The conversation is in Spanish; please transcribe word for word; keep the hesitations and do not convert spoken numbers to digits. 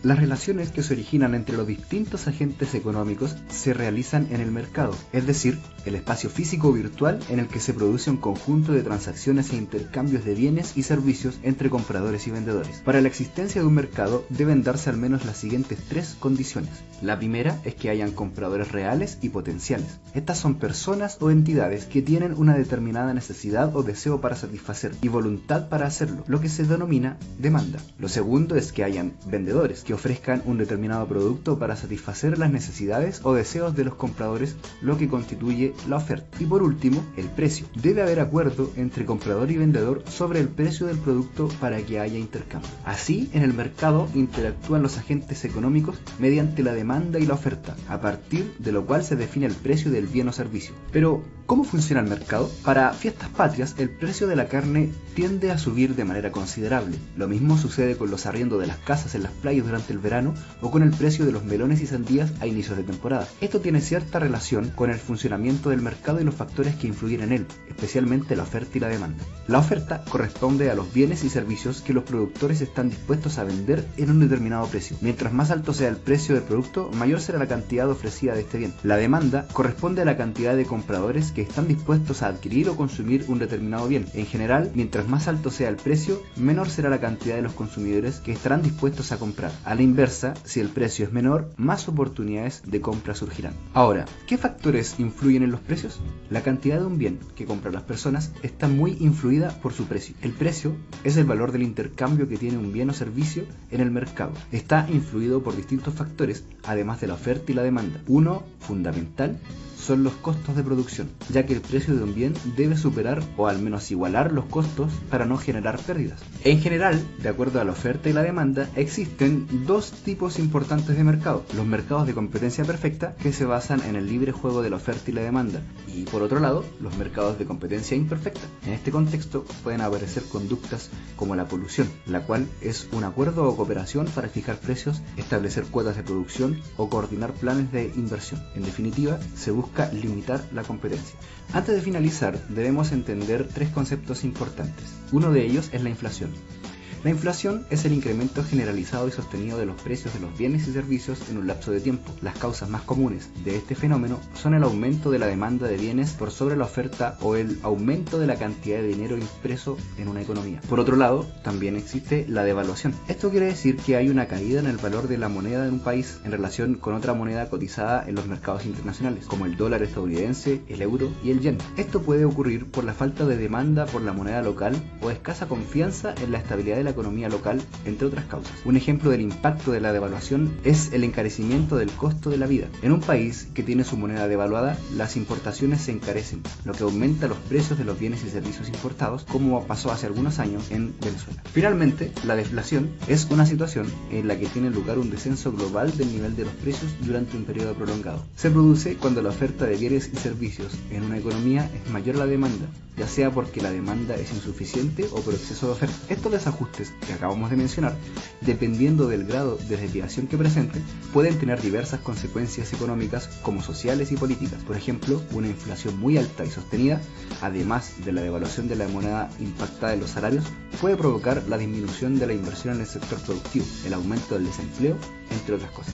Las relaciones que se originan entre los distintos agentes económicos se realizan en el mercado, es decir, el espacio físico o virtual en el que se produce un conjunto de transacciones e intercambios de bienes y servicios entre compradores y vendedores. Para la existencia de un mercado deben darse al menos las siguientes tres condiciones. La primera es que hayan compradores reales y potenciales. Estas son personas o entidades que tienen una determinada necesidad o deseo para satisfacer y voluntad para hacerlo, lo que se denomina demanda. Lo segundo es que hayan vendedores que ofrezcan un determinado producto para satisfacer las necesidades o deseos de los compradores, lo que constituye la oferta. Y por último, el precio. Debe haber acuerdo entre comprador y vendedor sobre el precio del producto para que haya intercambio. Así, en el mercado interactúan los agentes económicos mediante la demanda y la oferta, a partir de lo cual se define el precio del bien o servicio. Pero, ¿cómo funciona el mercado? Para fiestas patrias, el precio de la carne tiende a subir de manera considerable. Lo mismo sucede con los arriendos de las casas en las playas durante el verano o con el precio de los melones y sandías a inicios de temporada. Esto tiene cierta relación con el funcionamiento del mercado y los factores que influyen en él, especialmente la oferta y la demanda. La oferta corresponde a los bienes y servicios que los productores están dispuestos a vender en un determinado precio. Mientras más alto sea el precio del producto, mayor será la cantidad ofrecida de este bien. La demanda corresponde a la cantidad de compradores que están dispuestos a adquirir o consumir un determinado bien. En general, mientras más alto sea el precio, menor será la cantidad de los consumidores que estarán dispuestos a comprar. A la inversa, si el precio es menor, más oportunidades de compra surgirán. Ahora, ¿qué factores influyen en los precios? La cantidad de un bien que compran las personas está muy influida por su precio. El precio es el valor del intercambio que tiene un bien o servicio en el mercado. Está influido por distintos factores, además de la oferta y la demanda. Uno fundamental son los costos de producción, ya que el precio de un bien debe superar o al menos igualar los costos para no generar pérdidas. En general, de acuerdo a la oferta y la demanda, existen dos tipos importantes de mercado: los mercados de competencia perfecta, que se basan en el libre juego de la oferta y la demanda, y por otro lado, los mercados de competencia imperfecta. En este contexto pueden aparecer conductas como la colusión, la cual es un acuerdo o cooperación para fijar precios, establecer cuotas de producción o coordinar planes de inversión. En definitiva, se busca limitar la competencia. Antes de finalizar, debemos entender tres conceptos importantes. Uno de ellos es la inflación. La inflación es el incremento generalizado y sostenido de los precios de los bienes y servicios en un lapso de tiempo. Las causas más comunes de este fenómeno son el aumento de la demanda de bienes por sobre la oferta o el aumento de la cantidad de dinero impreso en una economía. Por otro lado, también existe la devaluación. Esto quiere decir que hay una caída en el valor de la moneda de un país en relación con otra moneda cotizada en los mercados internacionales, como el dólar estadounidense, el euro y el yen. Esto puede ocurrir por la falta de demanda por la moneda local o escasa confianza en la estabilidad de la economía local, entre otras causas. Un ejemplo del impacto de la devaluación es el encarecimiento del costo de la vida. En un país que tiene su moneda devaluada, las importaciones se encarecen, lo que aumenta los precios de los bienes y servicios importados, como pasó hace algunos años en Venezuela. Finalmente, la deflación es una situación en la que tiene lugar un descenso global del nivel de los precios durante un periodo prolongado. Se produce cuando la oferta de bienes y servicios en una economía es mayor a la demanda, ya sea porque la demanda es insuficiente o por exceso de oferta. Estos desajustes que acabamos de mencionar, dependiendo del grado de desviación que presenten, pueden tener diversas consecuencias económicas como sociales y políticas. Por ejemplo, una inflación muy alta y sostenida, además de la devaluación de la moneda impactada en los salarios, puede provocar la disminución de la inversión en el sector productivo, el aumento del desempleo, entre otras cosas.